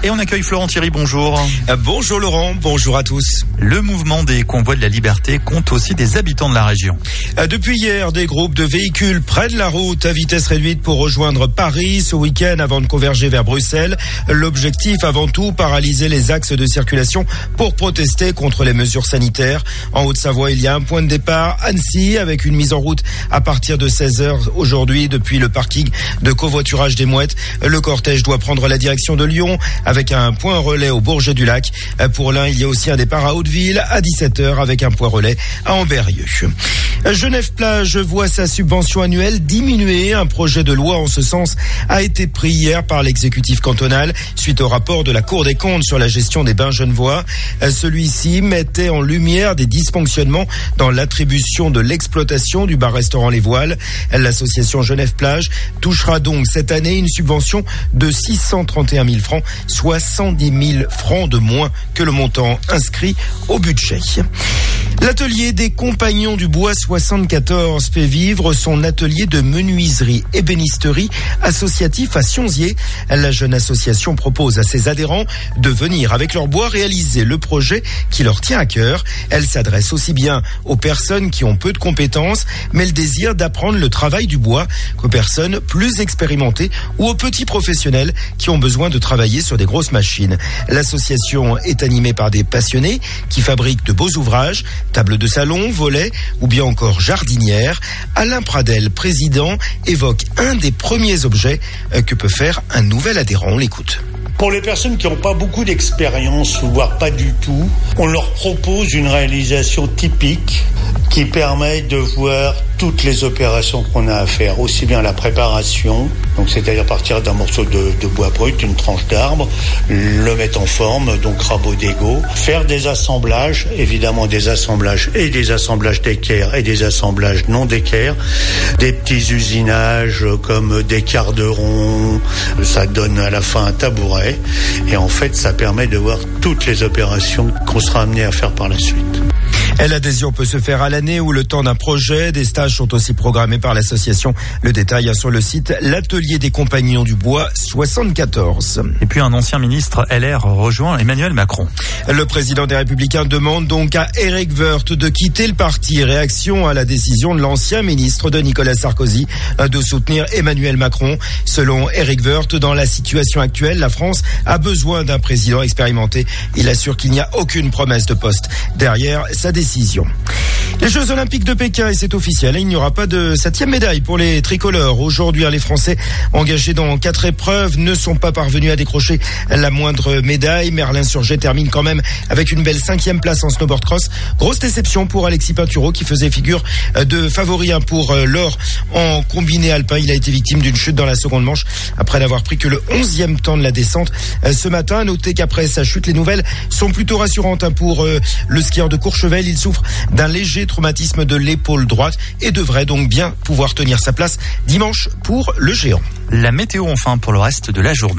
Et on accueille Florent Thierry, bonjour. Bonjour Laurent, bonjour à tous. Le mouvement des convois de la liberté compte aussi des habitants de la région. Depuis hier, des groupes de véhicules prennent la route à vitesse réduite pour rejoindre Paris ce week-end avant de converger vers Bruxelles. L'objectif avant tout, paralyser les axes de circulation pour protester contre les mesures sanitaires. En Haute-Savoie, il y a un point de départ, Annecy, avec une mise en route à partir de 16h aujourd'hui depuis le parking de covoiturage des Mouettes. Le cortège doit prendre la direction de Lyon avec un point relais au Bourget-du-Lac. Pour l'un, il y a aussi un départ à Hauteville à 17h avec un point relais à Ambérieu. Genève-Plage voit sa subvention annuelle diminuer. Un projet de loi en ce sens a été pris hier par l'exécutif cantonal suite au rapport de la Cour des comptes sur la gestion des bains genevois. Celui-ci mettait en lumière des dysfonctionnements dans l'attribution de l'exploitation du bar-restaurant Les Voiles. L'association Genève-Plage touchera donc cette année une subvention de 631 000 francs, soit 110 000 francs de moins que le montant inscrit au budget. L'atelier des Compagnons du Bois 74 fait vivre son atelier de menuiserie ébénisterie associatif à Sionzier. La jeune association propose à ses adhérents de venir avec leur bois réaliser le projet qui leur tient à cœur. Elle s'adresse aussi bien aux personnes qui ont peu de compétences, mais le désir d'apprendre le travail du bois, qu'aux personnes plus expérimentées ou aux petits professionnels qui ont besoin de travailler sur des grosses machines. L'association est animée par des passionnés qui fabriquent de beaux ouvrages, tables de salon, volets ou bien encore jardinières. Alain Pradel, président, évoque un des premiers objets que peut faire un nouvel adhérent. On l'écoute. Pour les personnes qui n'ont pas beaucoup d'expérience, voire pas du tout, on leur propose une réalisation typique qui permet de voir toutes les opérations qu'on a à faire, aussi bien la préparation, donc c'est-à-dire partir d'un morceau de bois brut, une tranche d'arbre, le mettre en forme, donc rabot d'égo, faire des assemblages, évidemment des assemblages d'équerre et des assemblages non d'équerre, des petits usinages comme des quarts de rond, ça donne à la fin un tabouret, et en fait ça permet de voir toutes les opérations qu'on sera amené à faire par la suite. L'adhésion peut se faire à l'année ou le temps d'un projet. Des stages sont aussi programmés par l'association. Le détail sur le site l'atelier des Compagnons du Bois 74. Et puis un ancien ministre LR rejoint Emmanuel Macron. Le président des Républicains demande donc à Éric Woerth de quitter le parti. Réaction à la décision de l'ancien ministre de Nicolas Sarkozy de soutenir Emmanuel Macron. Selon Éric Woerth, dans la situation actuelle, la France a besoin d'un président expérimenté. Il assure qu'il n'y a aucune promesse de poste derrière sa décision. Les Jeux Olympiques de Pékin, et c'est officiel, il n'y aura pas de 7e médaille pour les tricolores. Aujourd'hui, les Français engagés dans 4 épreuves ne sont pas parvenus à décrocher la moindre médaille. Merlin Surget termine quand même avec une belle 5e place en snowboard cross. Grosse déception pour Alexis Pinturo qui faisait figure de favori pour l'or en combiné alpin. Il a été victime d'une chute dans la seconde manche après n'avoir pris que le 11e temps de la descente ce matin. Notez qu'après sa chute, les nouvelles sont plutôt rassurantes pour le skieur de Courchevel. Il souffre d'un léger traumatisme de l'épaule droite et devrait donc bien pouvoir tenir sa place dimanche pour le géant. La météo enfin pour le reste de la journée.